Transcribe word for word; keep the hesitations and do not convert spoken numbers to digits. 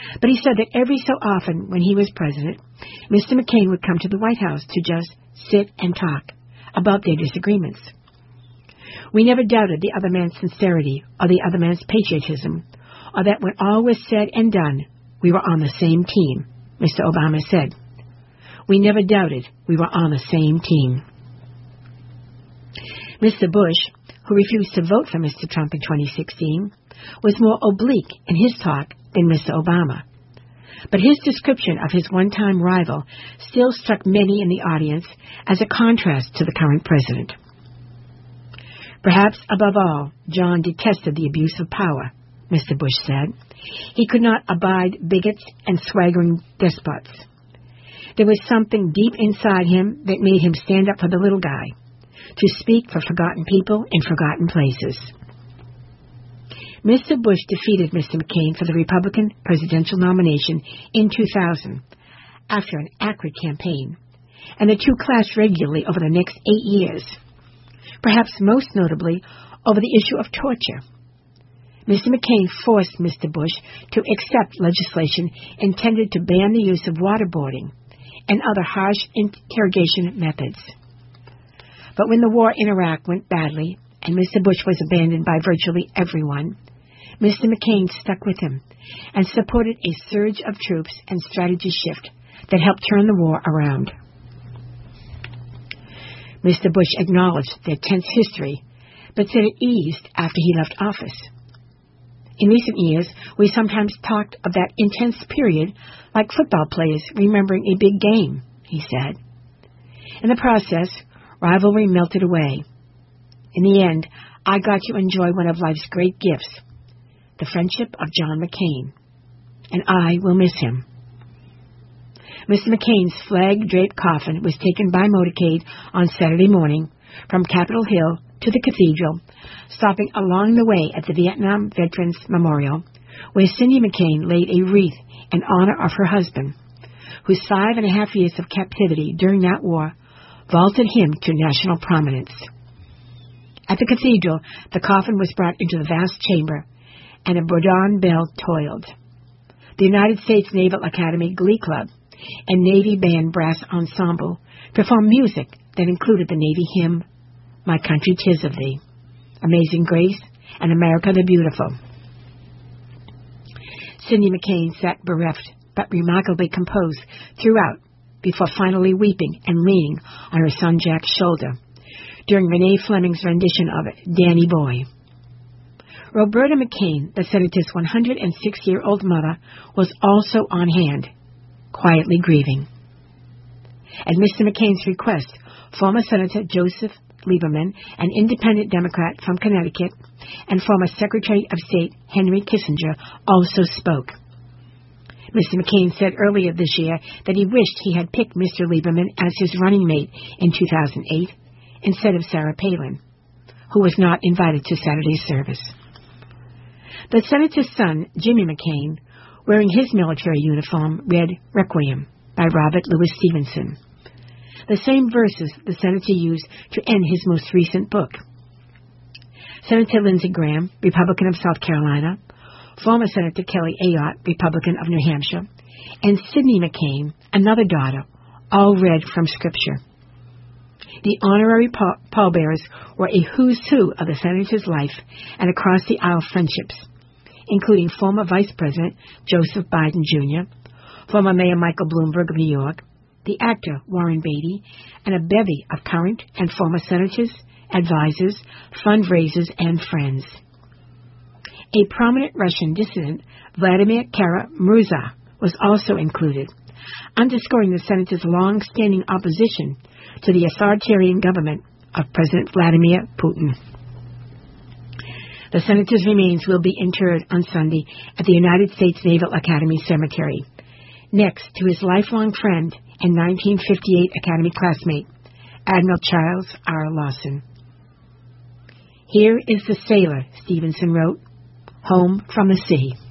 But he said that every so often when he was president, Mister McCain would come to the White House to just sit and talk about their disagreements. We never doubted the other man's sincerity or the other man's patriotism, or that when all was said and done, we were on the same team, Mister Obama said. We never doubted we were on the same team. Mister Bush, who refused to vote for Mister Trump in twenty sixteen, was more oblique in his talk than Mister Obama. But his description of his one-time rival still struck many in the audience as a contrast to the current president. Perhaps above all, John detested the abuse of power, Mister Bush said. He could not abide bigots and swaggering despots. There was something deep inside him that made him stand up for the little guy, to speak for forgotten people in forgotten places. Mister Bush defeated Mister McCain for the Republican presidential nomination in two thousand, after an acrid campaign, and the two clashed regularly over the next eight years, perhaps most notably over the issue of torture. Mister McCain forced Mister Bush to accept legislation intended to ban the use of waterboarding and other harsh interrogation methods. But when the war in Iraq went badly and Mister Bush was abandoned by virtually everyone, Mister McCain stuck with him and supported a surge of troops and strategy shift that helped turn the war around. Mister Bush acknowledged their tense history, but said it eased after he left office. In recent years, we sometimes talked of that intense period like football players remembering a big game, he said. In the process, rivalry melted away. In the end, I got to enjoy one of life's great gifts, the friendship of John McCain, and I will miss him. Mister McCain's flag-draped coffin was taken by motorcade on Saturday morning from Capitol Hill to the cathedral, stopping along the way at the Vietnam Veterans Memorial, where Cindy McCain laid a wreath in honor of her husband, whose five and a half years of captivity during that war vaulted him to national prominence. At the cathedral, the coffin was brought into the vast chamber, and a Bourdon bell tolled. The United States Naval Academy Glee Club and Navy Band Brass Ensemble performed music that included the Navy hymn, My Country 'Tis of Thee, Amazing Grace, and America the Beautiful. Cindy McCain sat bereft but remarkably composed throughout, before finally weeping and leaning on her son Jack's shoulder during Renee Fleming's rendition of it, Danny Boy. Roberta McCain, the senator's one hundred six-year-old mother, was also on hand, quietly grieving. At Mister McCain's request, former Senator Joseph Lieberman, an independent Democrat from Connecticut, and former Secretary of State Henry Kissinger also spoke. Mister McCain said earlier this year that he wished he had picked Mister Lieberman as his running mate in two thousand eight instead of Sarah Palin, who was not invited to Saturday's service. The senator's son, Jimmy McCain, wearing his military uniform, read Requiem by Robert Louis Stevenson, the same verses the senator used to end his most recent book. Senator Lindsey Graham, Republican of South Carolina, former Senator Kelly Ayotte, Republican of New Hampshire, and Sidney McCain, another daughter, all read from Scripture. The honorary pallbearers were a who's who of the senator's life and across-the-aisle friendships, including former Vice President Joseph Biden Junior, former Mayor Michael Bloomberg of New York, the actor Warren Beatty, and a bevy of current and former senators, advisors, fundraisers, and friends. A prominent Russian dissident, Vladimir Kara-Murza, was also included, underscoring the senator's long-standing opposition to the authoritarian government of President Vladimir Putin. The senator's remains will be interred on Sunday at the United States Naval Academy Cemetery, next to his lifelong friend and nineteen fifty-eight Academy classmate, Admiral Charles R. Lawson. Here is the sailor, Stevenson wrote, home from the sea.